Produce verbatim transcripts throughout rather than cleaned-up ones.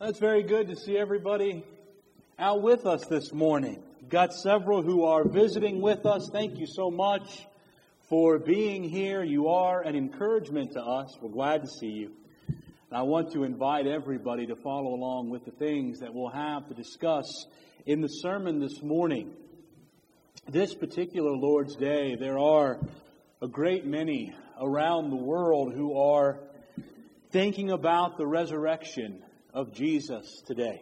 It's very good to see everybody out with us this morning. Got several who are visiting with us. Thank you so much for being here. You are an encouragement to us. We're glad to see you. And I want to invite everybody to follow along with the things that we'll have to discuss in the sermon this morning. This particular Lord's Day, there are a great many around the world who are thinking about the resurrection of Jesus today.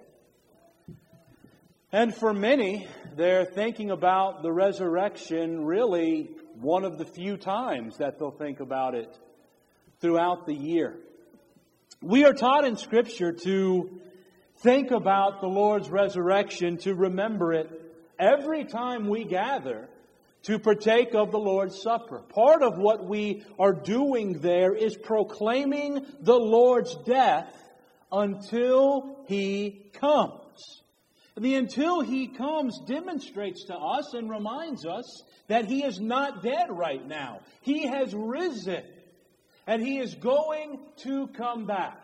And for many, they're thinking about the resurrection really one of the few times that they'll think about it throughout the year. We are taught in Scripture to think about the Lord's resurrection, to remember it every time we gather to partake of the Lord's Supper. Part of what we are doing there is proclaiming the Lord's death until He comes. The until He comes demonstrates to us and reminds us that He is not dead right now. He has risen, and He is going to come back.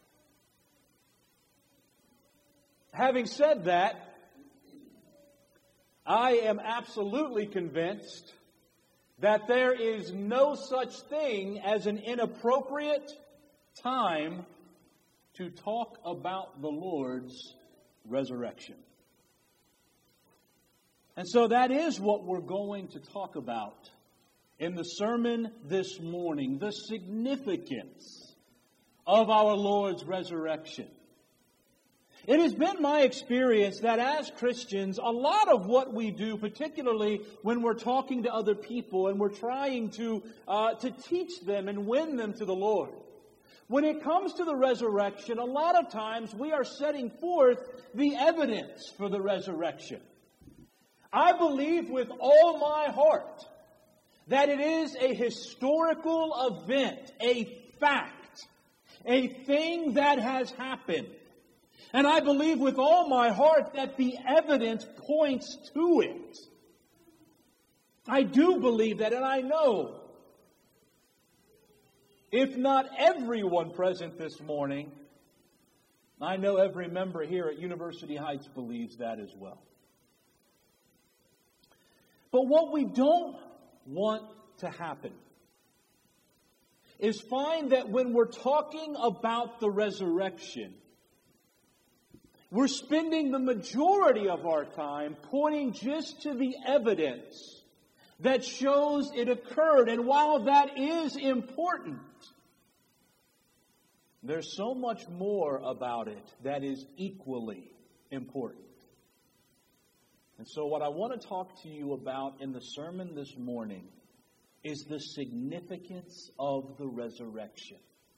Having said that, I am absolutely convinced that there is no such thing as an inappropriate time to talk about the Lord's resurrection. And so that is what we're going to talk about in the sermon this morning, the significance of our Lord's resurrection. It has been my experience that as Christians, a lot of what we do, particularly when we're talking to other people and we're trying to, uh, to teach them and win them to the Lord, when it comes to the resurrection, a lot of times we are setting forth the evidence for the resurrection. I believe with all my heart that it is a historical event, a fact, a thing that has happened. And I believe with all my heart that the evidence points to it. I do believe that, and I know if not everyone present this morning, I know every member here at University Heights believes that as well. But what we don't want to happen is find that when we're talking about the resurrection, we're spending the majority of our time pointing just to the evidence that shows it occurred. And while that is important, there's so much more about it that is equally important. And so what I want to talk to you about in the sermon this morning is the significance of the resurrection.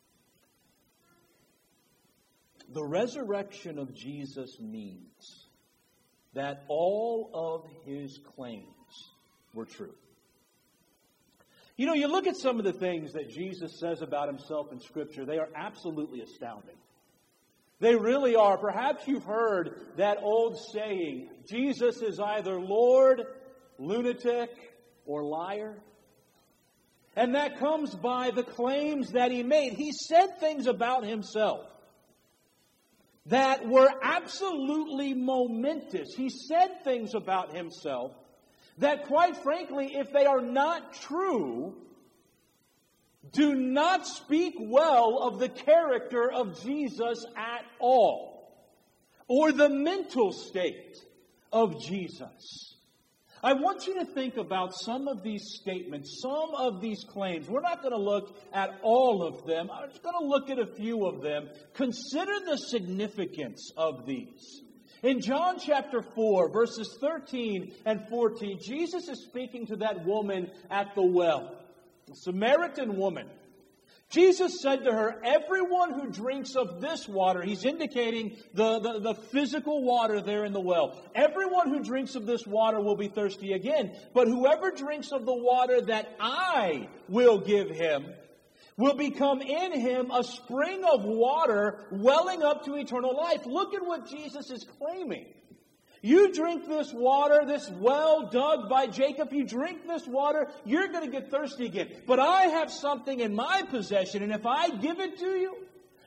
The resurrection of Jesus means that all of His claims were true. You know, you look at some of the things that Jesus says about Himself in Scripture, they are absolutely astounding. They really are. Perhaps you've heard that old saying, Jesus is either Lord, lunatic, or liar. And that comes by the claims that He made. He said things about Himself that were absolutely momentous. He said things about Himself that, quite frankly, if they are not true, do not speak well of the character of Jesus at all, or the mental state of Jesus. I want you to think about some of these statements, some of these claims. We're not going to look at all of them. I'm just going to look at a few of them. Consider the significance of these. In John chapter four, verses thirteen and fourteen, Jesus is speaking to that woman at the well, the Samaritan woman. Jesus said to her, everyone who drinks of this water, He's indicating the, the, the physical water there in the well. Everyone who drinks of this water will be thirsty again. But whoever drinks of the water that I will give him will become in him a spring of water welling up to eternal life. Look at what Jesus is claiming. You drink this water, this well dug by Jacob, you drink this water, you're going to get thirsty again. But I have something in my possession, and if I give it to you,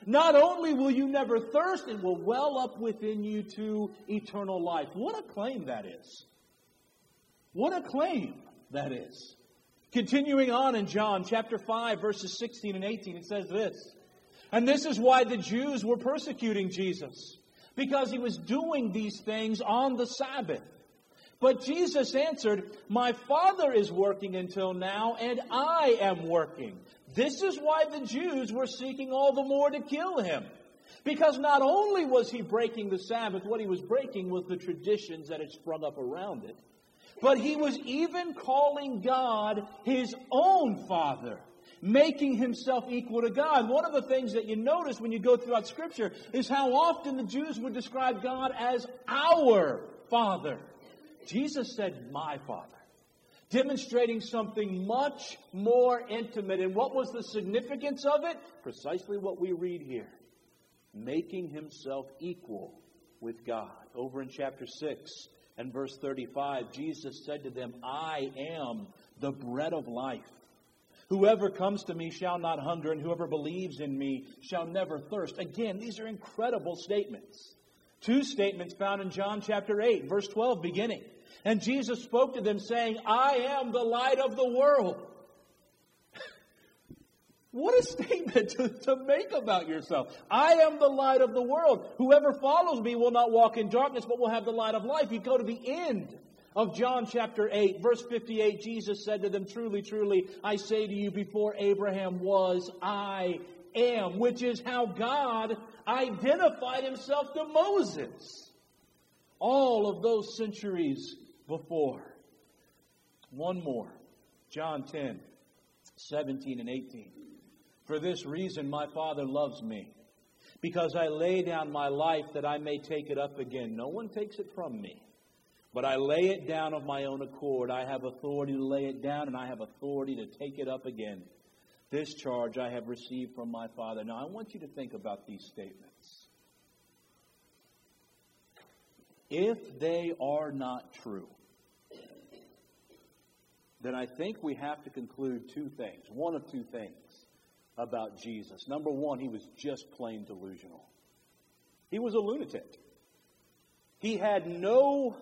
Not only will you never thirst, it will well up within you to eternal life. What a claim that is. What a claim that is. Continuing on in John chapter five, verses sixteen and eighteen, it says this. And this is why the Jews were persecuting Jesus, because he was doing these things on the Sabbath. But Jesus answered, my Father is working until now, and I am working. This is why the Jews were seeking all the more to kill him. Because not only was he breaking the Sabbath, what he was breaking was the traditions that had sprung up around it. But he was even calling God his own Father, making himself equal to God. One of the things that you notice when you go throughout Scripture is how often the Jews would describe God as our Father. Jesus said, my Father, demonstrating something much more intimate. And what was the significance of it? Precisely what we read here. Making himself equal with God. Over in chapter six and verse thirty-five, Jesus said to them, I am the bread of life. Whoever comes to me shall not hunger, and whoever believes in me shall never thirst. Again, these are incredible statements. Two statements found in John chapter eight, verse twelve, beginning. And Jesus spoke to them saying, I am the light of the world. What a statement to, to make about yourself. I am the light of the world. Whoever follows me will not walk in darkness, but will have the light of life. You go to the end of John chapter eight, verse fifty-eight, Jesus said to them, truly, truly, I say to you, before Abraham was, I am, which is how God identified himself to Moses all of those centuries before. One more, John ten, seventeen and eighteen. For this reason my Father loves me, because I lay down my life that I may take it up again. No one takes it from me, but I lay it down of my own accord. I have authority to lay it down, and I have authority to take it up again. This charge I have received from my Father. Now I want you to think about these statements. If they are not true, then I think we have to conclude two things. One of two things about Jesus. Number one, he was just plain delusional. He was a lunatic. He had no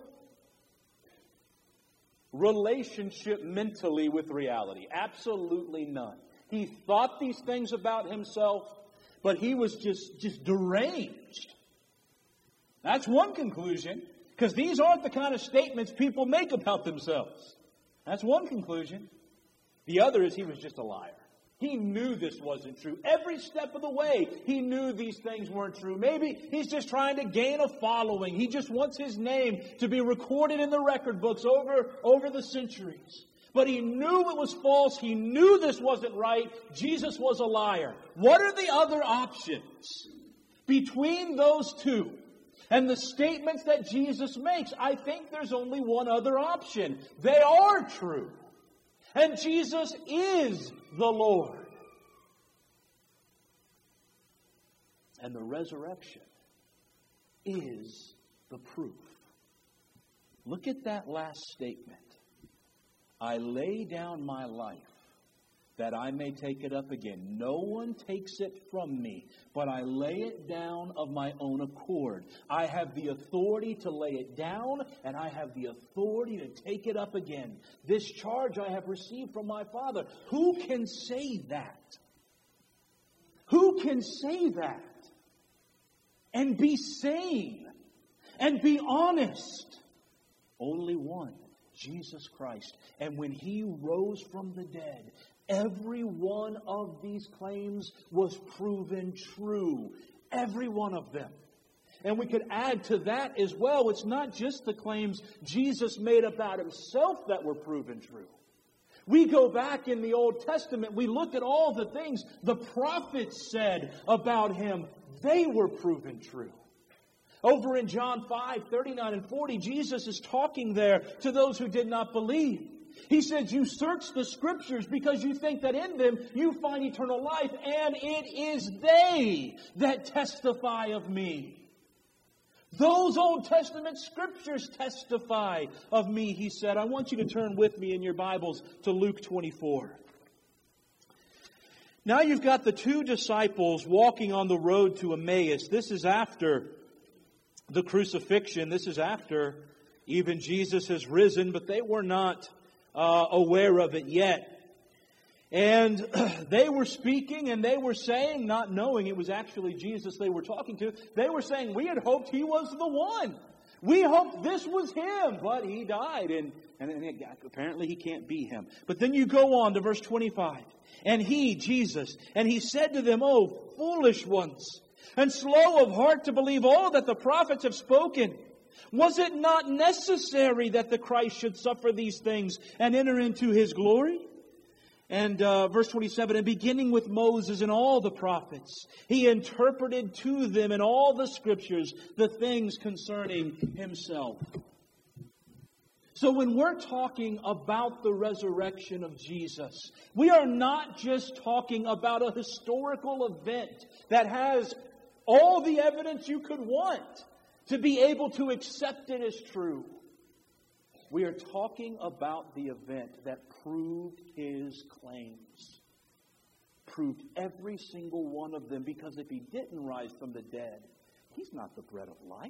relationship mentally with reality. Absolutely none. He thought these things about himself, but he was just, just deranged. That's one conclusion, because these aren't the kind of statements people make about themselves. That's one conclusion. The other is he was just a liar. He knew this wasn't true. Every step of the way, he knew these things weren't true. Maybe he's just trying to gain a following. He just wants his name to be recorded in the record books over, over the centuries. But he knew it was false. He knew this wasn't right. Jesus was a liar. What are the other options between those two and the statements that Jesus makes? I think there's only one other option. They are true. And Jesus is the Lord. And the resurrection is the proof. Look at that last statement. I lay down my life that I may take it up again. No one takes it from me, but I lay it down of my own accord. I have the authority to lay it down, and I have the authority to take it up again. This charge I have received from my Father. Who can say that? Who can say that and be sane and be honest? Only one, Jesus Christ. And when he rose from the dead, every one of these claims was proven true. Every one of them. And we could add to that as well, it's not just the claims Jesus made about himself that were proven true. We go back in the Old Testament, we look at all the things the prophets said about him. They were proven true. Over in John five, thirty-nine and forty, Jesus is talking there to those who did not believe. He says, you search the Scriptures because you think that in them you find eternal life, and it is they that testify of me. Those Old Testament Scriptures testify of me, he said. I want you to turn with me in your Bibles to Luke twenty-four. Now you've got the two disciples walking on the road to Emmaus. This is after the crucifixion. This is after even Jesus has risen, but they were not uh, aware of it yet. And they were speaking and they were saying, not knowing it was actually Jesus they were talking to, they were saying, we had hoped He was the one. We hoped this was Him, but He died. And, and, and apparently He can't be Him. But then you go on to verse twenty-five. And He, Jesus, and He said to them, O foolish ones, and slow of heart to believe all that the prophets have spoken. Was it not necessary that the Christ should suffer these things and enter into His glory? And uh, verse twenty-seven, and beginning with Moses and all the prophets, He interpreted to them in all the Scriptures the things concerning Himself. So when we're talking about the resurrection of Jesus, we are not just talking about a historical event that has all the evidence you could want to be able to accept it as true. We are talking about the event that proved His claims. Proved every single one of them, because if He didn't rise from the dead, He's not the bread of life.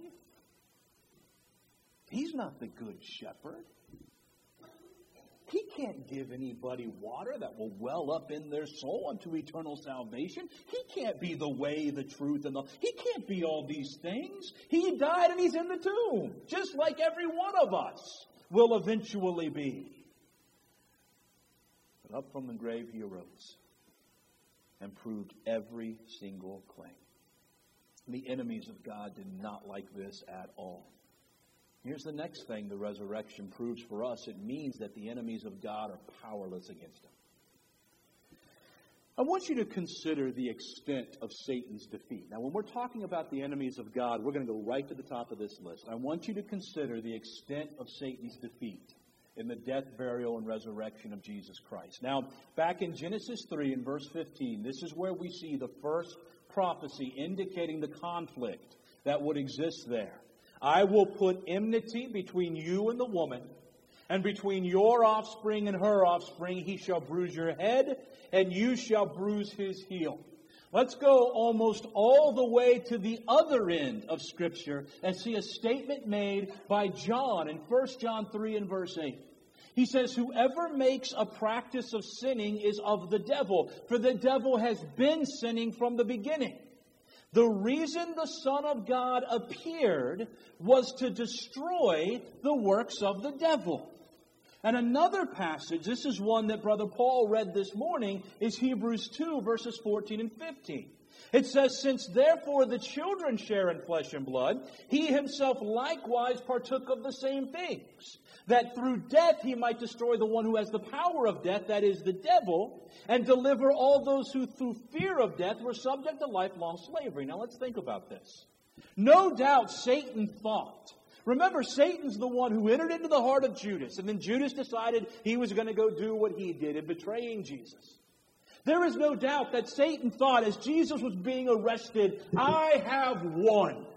He's not the good shepherd. He can't give anybody water that will well up in their soul unto eternal salvation. He can't be the way, the truth, and the... He can't be all these things. He died and He's in the tomb, just like every one of us will eventually be. But up from the grave He arose and proved every single claim. The enemies of God did not like this at all. Here's the next thing the resurrection proves for us. It means that the enemies of God are powerless against Him. I want you to consider the extent of Satan's defeat. Now, when we're talking about the enemies of God, we're going to go right to the top of this list. I want you to consider the extent of Satan's defeat in the death, burial, and resurrection of Jesus Christ. Now, back in Genesis three and verse fifteen, this is where we see the first prophecy indicating the conflict that would exist there. I will put enmity between you and the woman, and between your offspring and her offspring. He shall bruise your head, and you shall bruise his heel. Let's go almost all the way to the other end of Scripture and see a statement made by John in First John three and verse eight. He says, whoever makes a practice of sinning is of the devil, for the devil has been sinning from the beginning. The reason the Son of God appeared was to destroy the works of the devil. And another passage, this is one that Brother Paul read this morning, is Hebrews two, verses fourteen and fifteen. It says, since therefore the children share in flesh and blood, he himself likewise partook of the same things, that through death he might destroy the one who has the power of death, that is the devil, and deliver all those who through fear of death were subject to lifelong slavery. Now let's think about this. No doubt Satan thought, remember, Satan's the one who entered into the heart of Judas, and then Judas decided he was going to go do what he did in betraying Jesus. There is no doubt that Satan thought as Jesus was being arrested, I have won.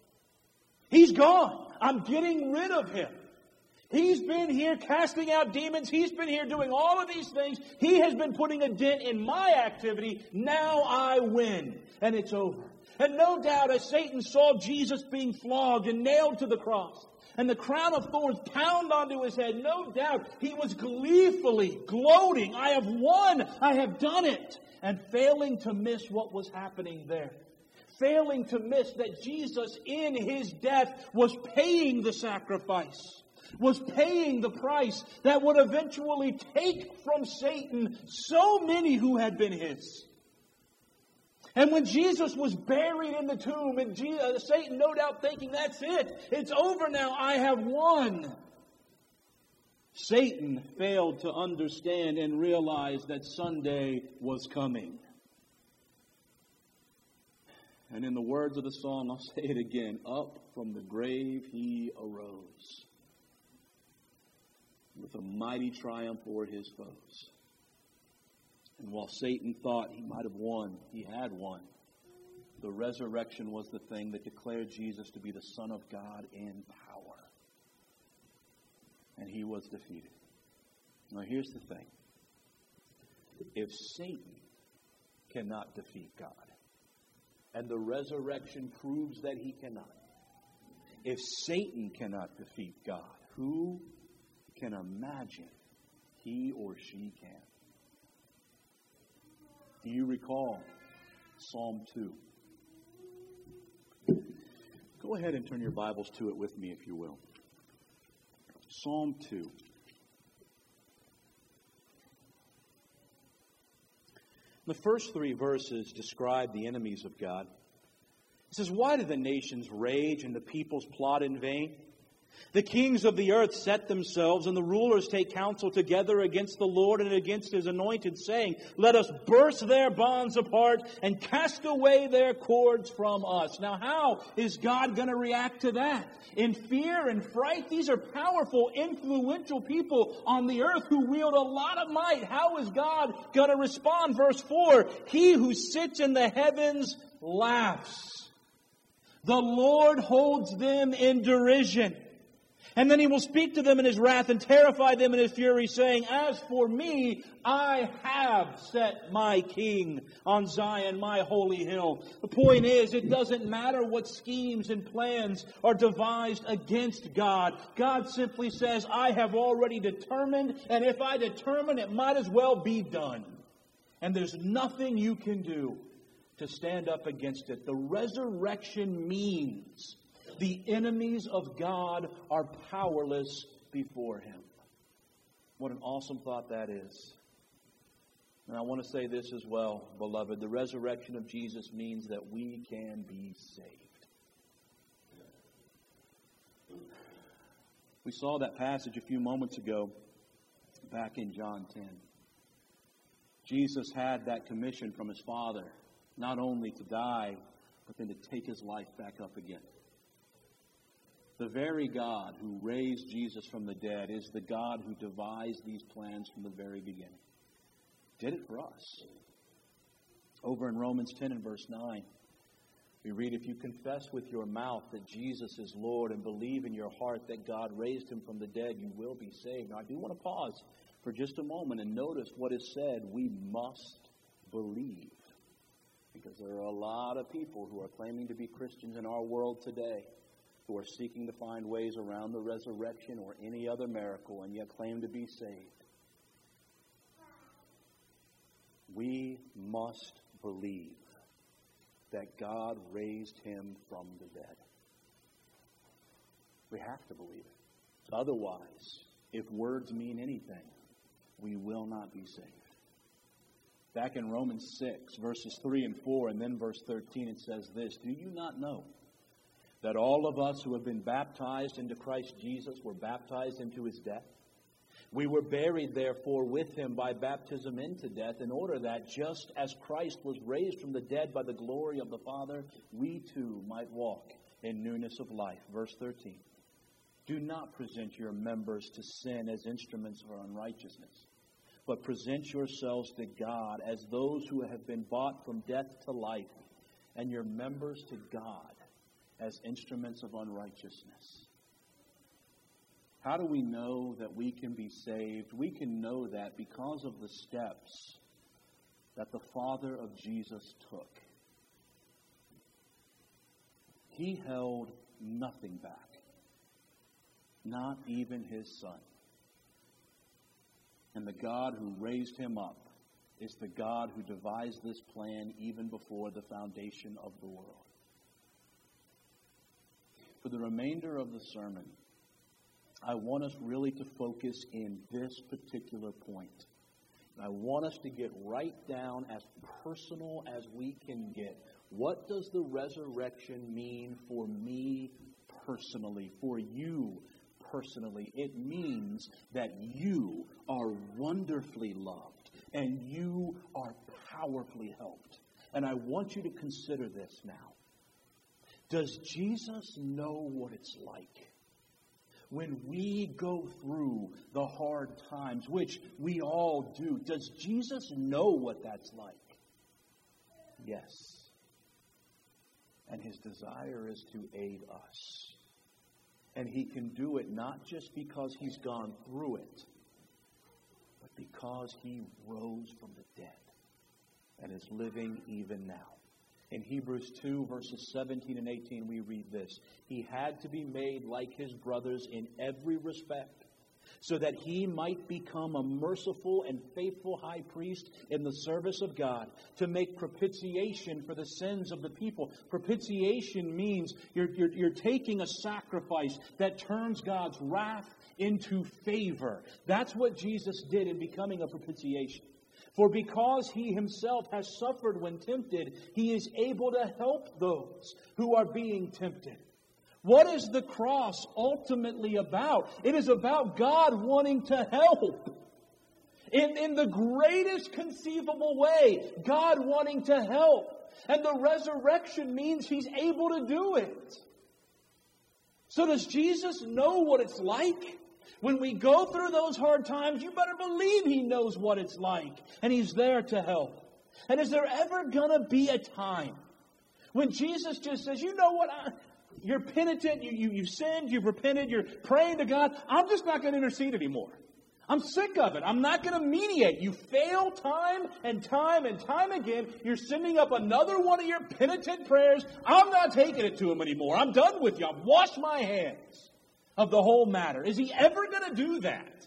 He's gone. I'm getting rid of him. He's been here casting out demons. He's been here doing all of these things. He has been putting a dent in my activity. Now I win. And it's over. And no doubt as Satan saw Jesus being flogged and nailed to the cross, and the crown of thorns pound onto his head, no doubt he was gleefully gloating, I have won, I have done it, and failing to miss what was happening there. Failing to miss that Jesus in his death was paying the sacrifice, was paying the price that would eventually take from Satan so many who had been his. And when Jesus was buried in the tomb, and Jesus, Satan no doubt thinking, that's it, it's over now, I have won. Satan failed to understand and realize that Sunday was coming. And in the words of the song, I'll say it again, up from the grave he arose, with a mighty triumph o'er his foes. And while Satan thought he might have won, he had won. The resurrection was the thing that declared Jesus to be the Son of God in power. And he was defeated. Now here's the thing. If Satan cannot defeat God. And the resurrection proves that he cannot. If Satan cannot defeat God, who can imagine he or she can? Do you recall Psalm two? Go ahead and turn your Bibles to it with me, if you will. Psalm two. The first three verses describe the enemies of God. It says, "Why do the nations rage and the peoples plot in vain? The kings of the earth set themselves, and the rulers take counsel together against the Lord and against his anointed, saying, Let us burst their bonds apart and cast away their cords from us." Now, how is God going to react to that? In fear and fright? These are powerful, influential people on the earth who wield a lot of might. How is God going to respond? Verse four, "He who sits in the heavens laughs. The Lord holds them in derision. And then he will speak to them in his wrath and terrify them in his fury, saying, As for me, I have set my king on Zion, my holy hill." The point is, it doesn't matter what schemes and plans are devised against God. God simply says, I have already determined, and if I determine, it might as well be done. And there's nothing you can do to stand up against it. The resurrection means the enemies of God are powerless before him. What an awesome thought that is. And I want to say this as well, beloved. The resurrection of Jesus means that we can be saved. We saw that passage a few moments ago back in John ten. Jesus had that commission from his Father, not only to die, but then to take his life back up again. The very God who raised Jesus from the dead is the God who devised these plans from the very beginning. Did it for us. Over in Romans ten and verse nine, we read, "If you confess with your mouth that Jesus is Lord and believe in your heart that God raised him from the dead, you will be saved." Now, I do want to pause for just a moment and notice what is said. We must believe. Because there are a lot of people who are claiming to be Christians in our world today who are seeking to find ways around the resurrection or any other miracle and yet claim to be saved. We must believe that God raised him from the dead. We have to believe it. Otherwise, if words mean anything, we will not be saved. Back in Romans six, verses three and four, and then verse thirteen, it says this, "Do you not know that all of us who have been baptized into Christ Jesus were baptized into his death? We were buried, therefore, with him by baptism into death, in order that, just as Christ was raised from the dead by the glory of the Father, we too might walk in newness of life." Verse thirteen, "Do not present your members to sin as instruments of unrighteousness, but present yourselves to God as those who have been bought from death to life, and your members to God as instruments of unrighteousness." How do we know that we can be saved? We can know that because of the steps that the Father of Jesus took. He held nothing back, not even his Son. And the God who raised him up is the God who devised this plan even before the foundation of the world. For the remainder of the sermon, I want us really to focus in this particular point. And I want us to get right down, as personal as we can get. What does the resurrection mean for me personally, for you personally? It means that you are wonderfully loved and you are powerfully helped. And I want you to consider this now. Does Jesus know what it's like when we go through the hard times, which we all do? Does Jesus know what that's like? Yes. And his desire is to aid us. And he can do it not just because he's gone through it, but because he rose from the dead. and is living even now. In Hebrews two, verses seventeen and eighteen, we read this. He had to be made like his brothers in every respect, so that he might become a merciful and faithful high priest in the service of God, to make propitiation for the sins of the people. Propitiation means you're, you're, you're taking a sacrifice that turns God's wrath into favor. That's what Jesus did in becoming a propitiation. For because he himself has suffered when tempted, he is able to help those who are being tempted. What is the cross ultimately about? It is about God wanting to help. In, in the greatest conceivable way, God wanting to help. And the resurrection means he's able to do it. So does Jesus know what it's like? When we go through those hard times, you better believe he knows what it's like. And he's there to help. And is there ever going to be a time when Jesus just says, you know what, I, you're penitent, you, you, you sinned, you've repented, you're praying to God, I'm just not going to intercede anymore. I'm sick of it. I'm not going to mediate. You fail time and time and time again. You're sending up another one of your penitent prayers. I'm not taking it to him anymore. I'm done with you. I've washed my hands of the whole matter. Is he ever going to do that?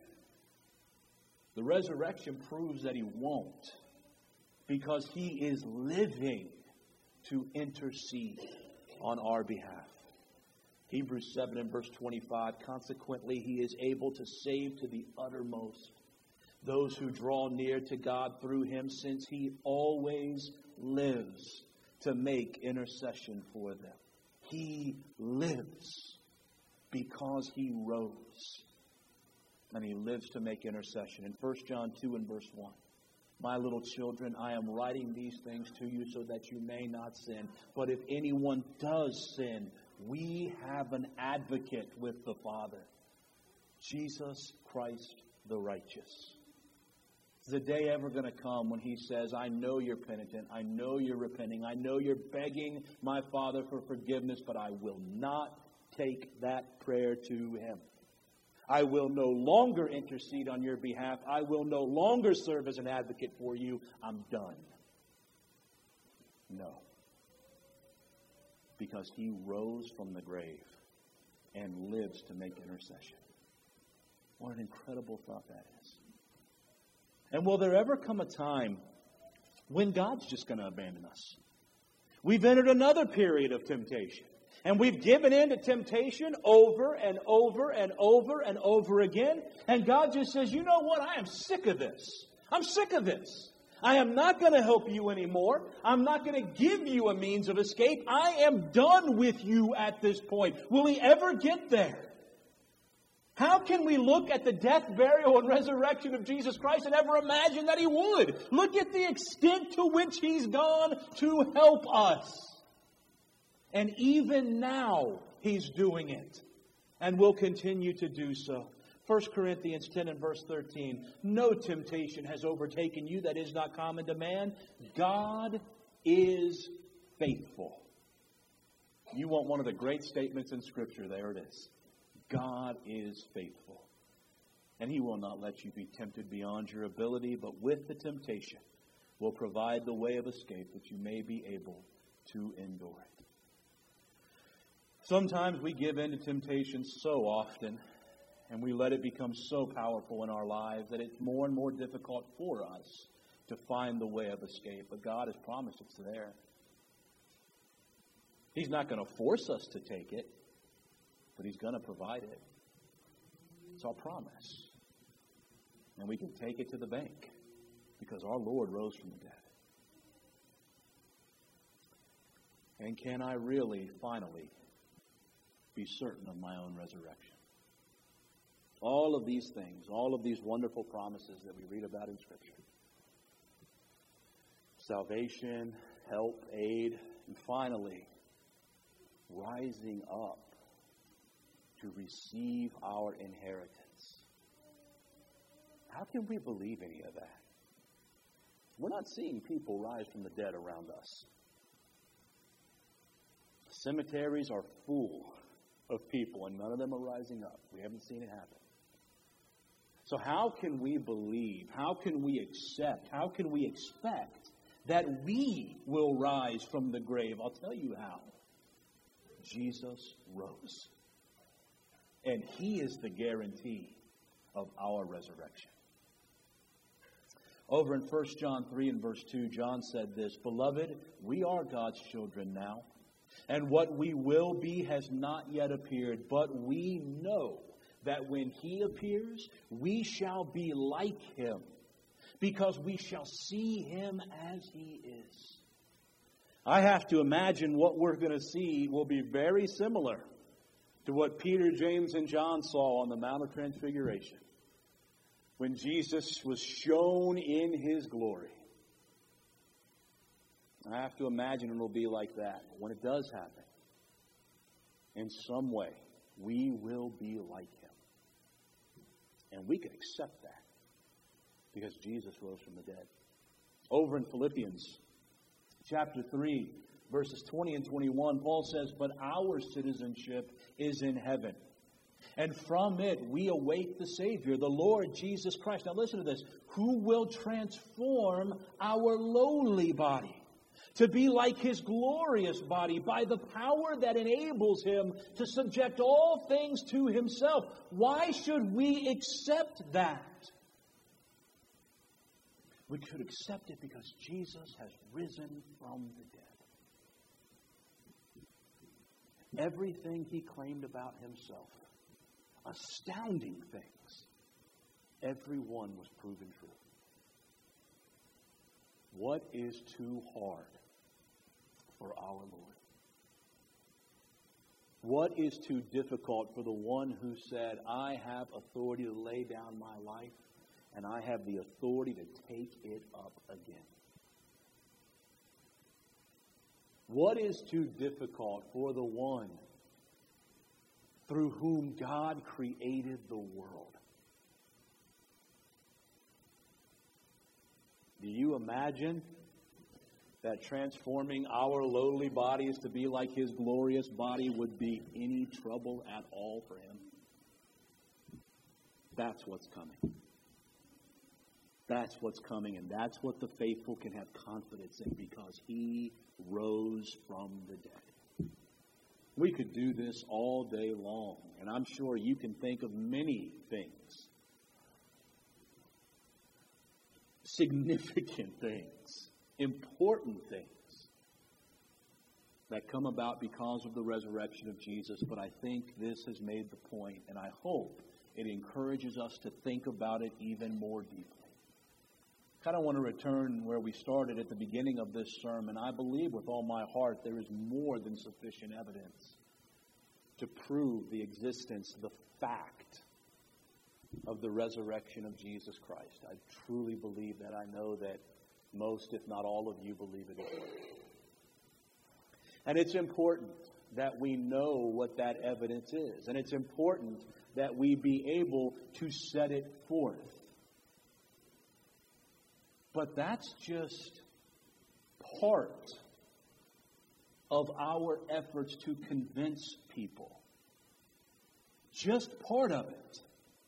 The resurrection proves that he won't, because he is living to intercede on our behalf. Hebrews seven and verse twenty-five, consequently he is able to save to the uttermost those who draw near to God through him, since he always lives to make intercession for them. He lives because he rose, and he lives to make intercession. In First John two and verse one, my little children, I am writing these things to you so that you may not sin. But if anyone does sin, we have an advocate with the Father, Jesus Christ the righteous. Is the day ever going to come when he says, I know you're penitent, I know you're repenting, I know you're begging my Father for forgiveness, but I will not take that prayer to him. I will no longer intercede on your behalf. I will no longer serve as an advocate for you. I'm done. No. Because he rose from the grave and lives to make intercession. What an incredible thought that is. And will there ever come a time when God's just going to abandon us? We've entered another period of temptation. And we've given in to temptation over and over and over and over again. And God just says, you know what? I am sick of this. I'm sick of this. I am not going to help you anymore. I'm not going to give you a means of escape. I am done with you at this point. Will he ever get there? How can we look at the death, burial, and resurrection of Jesus Christ and ever imagine that he would? Look at the extent to which he's gone to help us. And even now, he's doing it. And will continue to do so. First Corinthians ten and verse thirteen. No temptation has overtaken you that is not common to man. God is faithful. You want one of the great statements in Scripture. There it is. God is faithful. And he will not let you be tempted beyond your ability, but with the temptation will provide the way of escape that you may be able to endure it. Sometimes we give in to temptation so often, and we let it become so powerful in our lives that it's more and more difficult for us to find the way of escape. But God has promised it's there. He's not going to force us to take it, but he's going to provide it. It's our promise. And we can take it to the bank because our Lord rose from the dead. And can I really, finally, be certain of my own resurrection? All of these things, all of these wonderful promises that we read about in Scripture. Salvation, help, aid, and finally, rising up to receive our inheritance. How can we believe any of that? We're not seeing people rise from the dead around us. Cemeteries are full of people, and none of them are rising up. We haven't seen it happen. So how can we believe? How can we accept? How can we expect that we will rise from the grave. I'll tell you how. Jesus rose. And He is the guarantee of our resurrection. Over in First John three and verse two, John said this, "Beloved, we are God's children now, and what we will be has not yet appeared, but we know that when He appears, we shall be like Him, because we shall see Him as He is." I have to imagine what we're going to see will be very similar to what Peter, James, and John saw on the Mount of Transfiguration, when Jesus was shown in His glory. I have to imagine it will be like that. When it does happen, in some way, we will be like Him. And we can accept that because Jesus rose from the dead. Over in Philippians chapter three, verses twenty and twenty-one, Paul says, "But our citizenship is in heaven, and from it we await the Savior, the Lord Jesus Christ." Now listen to this. "Who will transform our lowly body to be like His glorious body by the power that enables Him to subject all things to Himself." Why should we accept that? We could accept it because Jesus has risen from the dead. Everything He claimed about Himself, astounding things, every one was proven true. What is too hard for our Lord? What is too difficult for the one who said, "I have authority to lay down my life, and I have the authority to take it up again"? What is too difficult for the one through whom God created the world? Do you imagine that transforming our lowly bodies to be like His glorious body would be any trouble at all for Him? That's what's coming. That's what's coming, and that's what the faithful can have confidence in, because He rose from the dead. We could do this all day long, and I'm sure you can think of many things, significant things, important things that come about because of the resurrection of Jesus. But I think this has made the point, and I hope it encourages us to think about it even more deeply. I kind of want to return where we started at the beginning of this sermon. I believe with all my heart there is more than sufficient evidence to prove the existence, the fact of the resurrection of Jesus Christ. I truly believe that. I know that most, if not all of you, believe it as well. And it's important that we know what that evidence is. And it's important that we be able to set it forth. But that's just part of our efforts to convince people. Just part of it.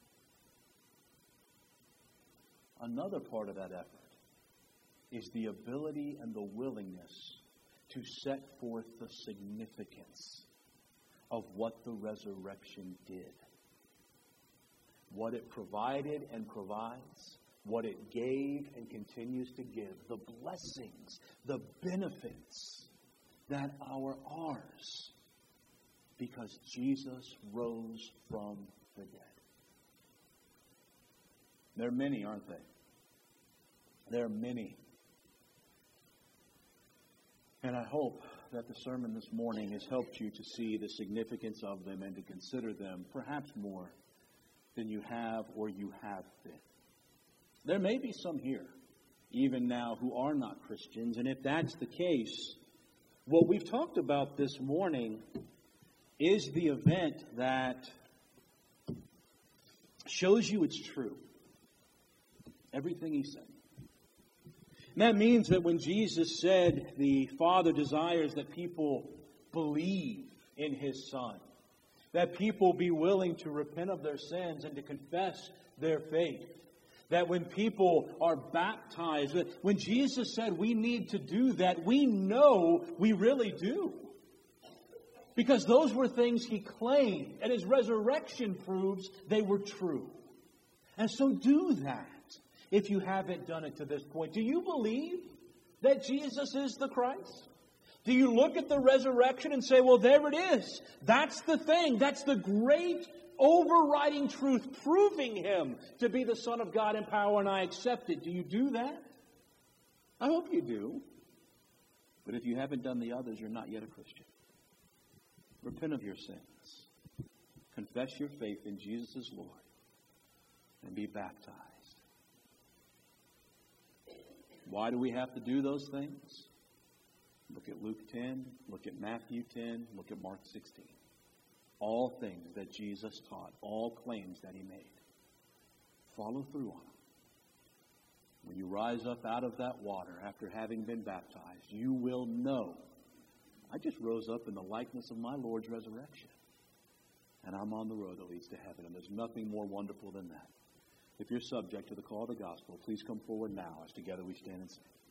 Another part of that effort is the ability and the willingness to set forth the significance of what the resurrection did. What it provided and provides. What it gave and continues to give. The blessings, the benefits that are ours because Jesus rose from the dead. There are many, aren't they? There are many. And I hope that the sermon this morning has helped you to see the significance of them and to consider them perhaps more than you have or you have been. There may be some here, even now, who are not Christians. And if that's the case, what we've talked about this morning is the event that shows you it's true. Everything He said. And that means that when Jesus said the Father desires that people believe in His Son, that people be willing to repent of their sins and to confess their faith, That when people are baptized, when Jesus said we need to do that, we know we really do. Because those were things He claimed, and His resurrection proves they were true. And so do that if you haven't done it to this point. Do you believe that Jesus is the Christ? Do you look at the resurrection and say, well, there it is. That's the thing. That's the great overriding truth, proving Him to be the Son of God in power, and I accept it. Do you do that? I hope you do. But if you haven't done the others, you're not yet a Christian. Repent of your sins. Confess your faith in Jesus as Lord. And be baptized. Why do we have to do those things? Look at Luke ten. Look at Matthew ten. Look at Mark sixteen. All things that Jesus taught. All claims that He made. Follow through on them. When you rise up out of that water after having been baptized, you will know, I just rose up in the likeness of my Lord's resurrection. And I'm on the road that leads to heaven. And there's nothing more wonderful than that. If you're subject to the call of the gospel, please come forward now as together we stand and sing.